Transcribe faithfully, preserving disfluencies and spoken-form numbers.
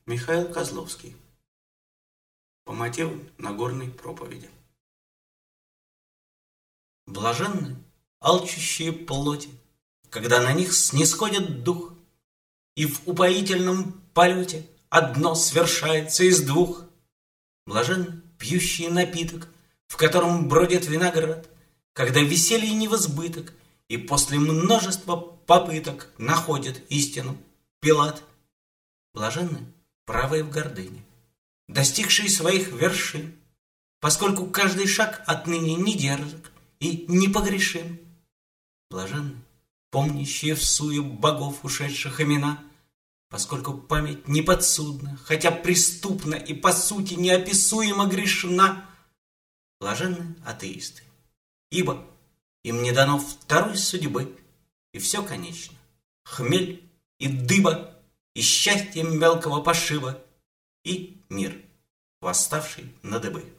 Михаил Козловский. По мотивам Нагорной проповеди. Блаженны алчущие плоти, когда на них снисходит дух, и в упоительном полете одно свершается из двух. Блаженны пьющие напиток, в котором бродит виноград, когда веселье не в избыток, и после множества попыток находит истину Пилат. Блаженны правые в гордыне, достигшие своих вершин, поскольку каждый шаг отныне не дерзок и непогрешим. Блаженны помнящие в суе богов ушедших имена, поскольку память неподсудна, хотя преступна и по сути неописуемо грешна. Блаженны атеисты, ибо им не дано второй судьбы, и все конечно: хмель и дыба, и счастье мелкого пошиба, и мир, восставший на дыбы.